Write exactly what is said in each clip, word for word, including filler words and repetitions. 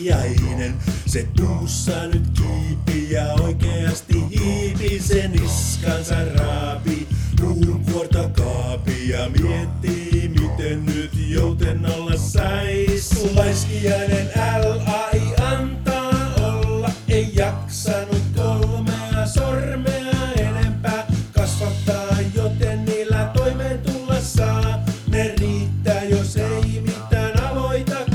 laiskiainen. Se puussa nyt kiipi ja oikeasti hiipi. Se niskansa raapi, puunkuorta kaapi ja miettii miten nyt jouten olla sais. Laiskiainen L A I antaa olla, ei jaksanut kolmea sormea enempää kasvattaa, joten niillä toimeen tulla saa. Ne riittää, jos ei mitään aloitakaan.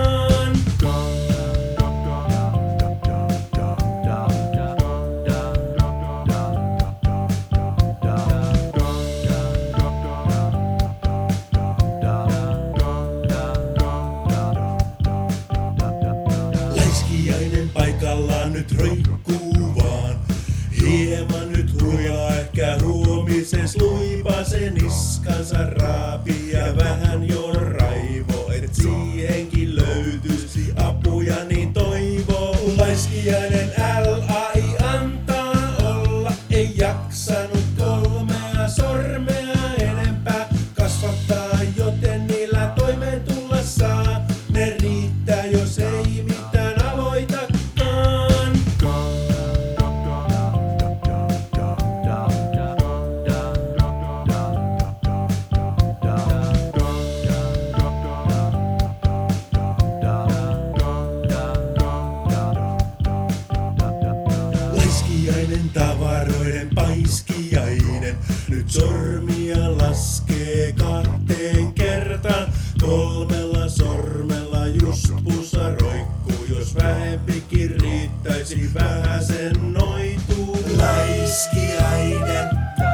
Laiskiainen paikallaan nyt roikkuu vaan. Hieman nyt huilaa, ehkä huomisen sluipa se niskansa raapi ja vähän jo raivo, et siihenkin löytyisi apuja niin toivoo. Laiskiainen L A I antaa olla, ei jaksanut kolmea sormea enempää kasvattaa, joten niillä toimeen tulla saa. Ne riittää, jos ei mitään aloitakaan. Laiskiainen tavaroiden paiskiainen, nyt sormia laskee kahteen kertaan. Kolmella sormella just pussa roikkuu, jos vähempikin riittäisi vähäsen noituu. Laiskiainen,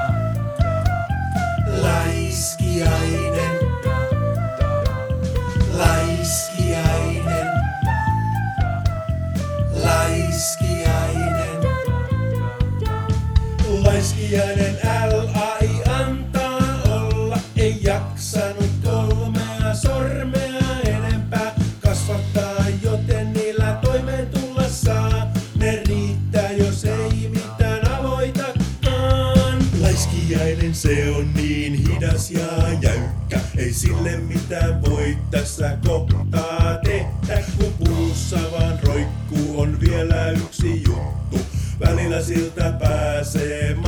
laiskiainen, laiskiainen, laiskiainen. Laiskiainen L A I antaa olla, ei jaksanut kolmea sormea enempää kasvattaa, joten niillä toimeen tulla saa. Ne riittää, jos ei mitään aloitakaan. Laiskiainen se on niin hidas ja jäykkä, ei sille mitään voi tässä kohtaa tehdä, kun puussa vaan roikkuu on vielä yksi juttu. Välillä siltä pääsee